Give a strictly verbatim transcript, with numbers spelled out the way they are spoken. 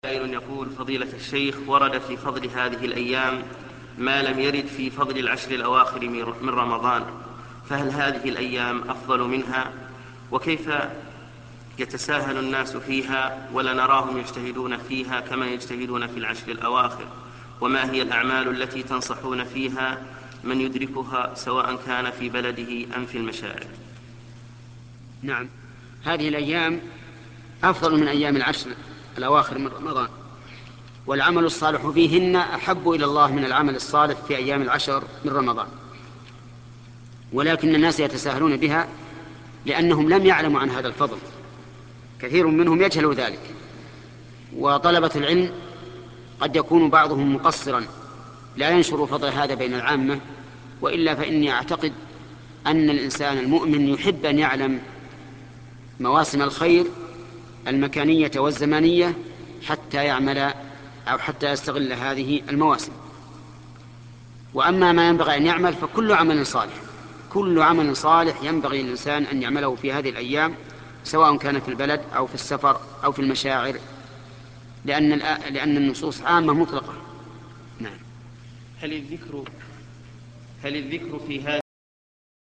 سائل يقول: فضيلة الشيخ، ورد في فضل هذه الأيام ما لم يرد في فضل العشر الأواخر من رمضان، فهل هذه الأيام أفضل منها؟ وكيف يتساهل الناس فيها ولا نراهم يجتهدون فيها كما يجتهدون في العشر الأواخر؟ وما هي الأعمال التي تنصحون فيها من يدركها سواء كان في بلده أم في المشاعر؟ نعم، هذه الأيام أفضل من أيام العشر الأواخر من رمضان، والعمل الصالح فيهن أحب إلى الله من العمل الصالح في أيام العشر من رمضان، ولكن الناس يتساهلون بها لأنهم لم يعلموا عن هذا الفضل، كثير منهم يجهل ذلك. وطلبة العلم قد يكون بعضهم مقصرا لا ينشر فضل هذا بين العامة، وإلا فإني أعتقد أن الإنسان المؤمن يحب أن يعلم مواسم الخير المكانية والزمانية حتى يعمل أو حتى يستغل هذه المواسم. وأما ما ينبغي أن يعمل فكل عمل صالح كل عمل صالح ينبغي للإنسان أن يعمله في هذه الأيام، سواء كان في البلد أو في السفر أو في المشاعر، لأن لأن النصوص عامة مطلقة. نعم. هل الذكر هل الذكر في هذه